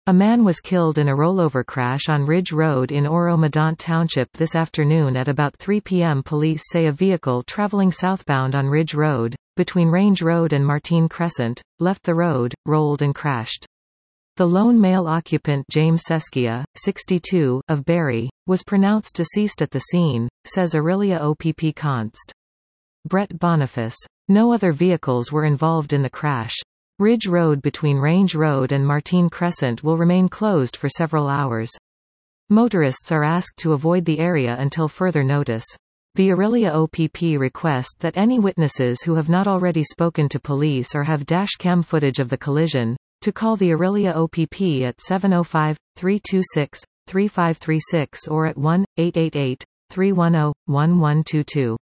A man was killed in a rollover crash on Ridge Road in Oro-Medonte Township this afternoon at about 3 p.m. Police say a vehicle traveling southbound on Ridge Road, between Range Road and Martine Crescent, left the road, rolled and crashed. The lone male occupant James Seskia, 62, of Barry, was pronounced deceased at the scene, says Orillia OPP Const. Brett Boniface. No other vehicles were involved in the crash. Ridge Road between Range Road and Martine Crescent will remain closed for several hours. Motorists are asked to avoid the area until further notice. The Orillia OPP request that any witnesses who have not already spoken to police or have dash cam footage of the collision, to call the Orillia OPP at 705-326-3536 or at 1-888-310-1122.